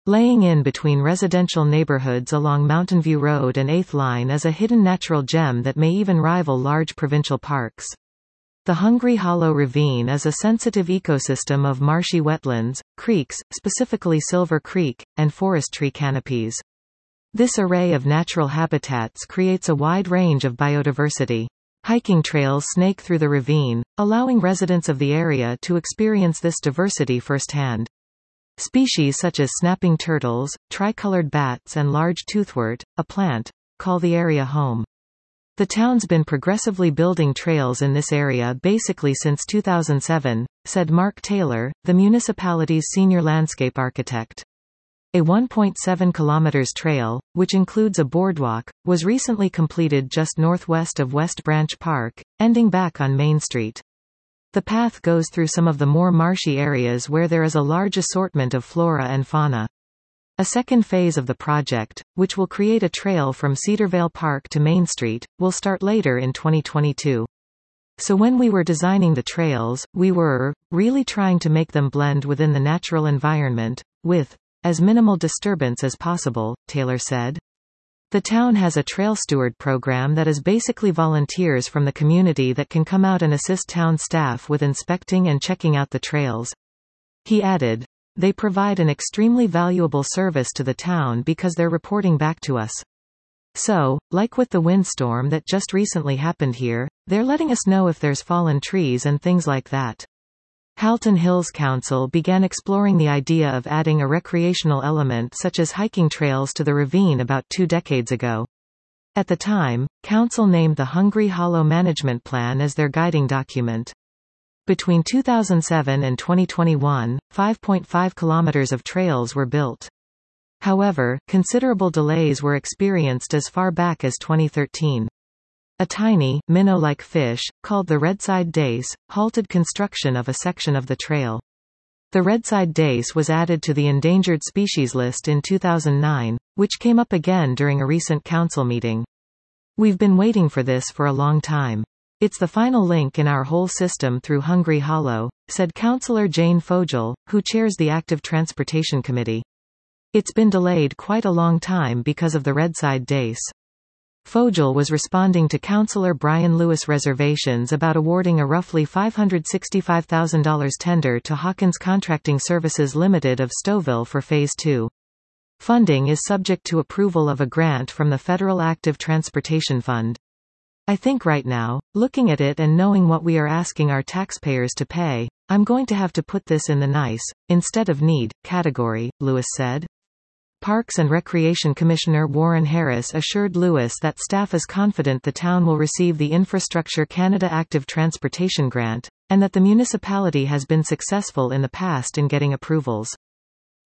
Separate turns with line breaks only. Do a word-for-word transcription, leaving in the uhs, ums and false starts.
Laying in between residential neighborhoods along Mountain View Road and eighth Line is a hidden natural gem that may even rival large provincial parks. The Hungry Hollow Ravine is a sensitive ecosystem of marshy wetlands, creeks, specifically Silver Creek, and forest tree canopies. This array of natural habitats creates a wide range of biodiversity. Hiking trails snake through the ravine, allowing residents of the area to experience this diversity firsthand. Species such as snapping turtles, tricolored bats and large toothwort, a plant, call the area home. The town's been progressively building trails in this area basically since two thousand seven, said Mark Taylor, the municipality's senior landscape architect. A one point seven kilometers trail, which includes a boardwalk, was recently completed just northwest of West Branch Park, ending back on Main Street. The path goes through some of the more marshy areas where there is a large assortment of flora and fauna. A second phase of the project, which will create a trail from Cedarvale Park to Main Street, will start later in twenty twenty-two. So when we were designing the trails, we were really trying to make them blend within the natural environment, with as minimal disturbance as possible, Taylor said. The town has a trail steward program that is basically volunteers from the community that can come out and assist town staff with inspecting and checking out the trails. He added, "They provide an extremely valuable service to the town because they're reporting back to us. So, like with the windstorm that just recently happened here, they're letting us know if there's fallen trees and things like that." Halton Hills Council began exploring the idea of adding a recreational element such as hiking trails to the ravine about two decades ago. At the time, Council named the Hungry Hollow Management Plan as their guiding document. Between two thousand seven and twenty twenty-one, five point five kilometers of trails were built. However, considerable delays were experienced as far back as twenty thirteen. A tiny, minnow-like fish, called the redside dace, halted construction of a section of the trail. The redside dace was added to the endangered species list in two thousand nine, which came up again during a recent council meeting. "We've been waiting for this for a long time. It's the final link in our whole system through Hungry Hollow," said Councillor Jane Fogel, who chairs the Active Transportation Committee. "It's been delayed quite a long time because of the redside dace." Fogel was responding to Councillor Brian Lewis' reservations about awarding a roughly five hundred sixty-five thousand dollars tender to Hawkins Contracting Services Limited of Stouffville for Phase two. Funding is subject to approval of a grant from the Federal Active Transportation Fund. "I think right now, looking at it and knowing what we are asking our taxpayers to pay, I'm going to have to put this in the nice, instead of need, category," Lewis said. Parks and Recreation Commissioner Warren Harris assured Lewis that staff is confident the town will receive the Infrastructure Canada Active Transportation Grant, and that the municipality has been successful in the past in getting approvals.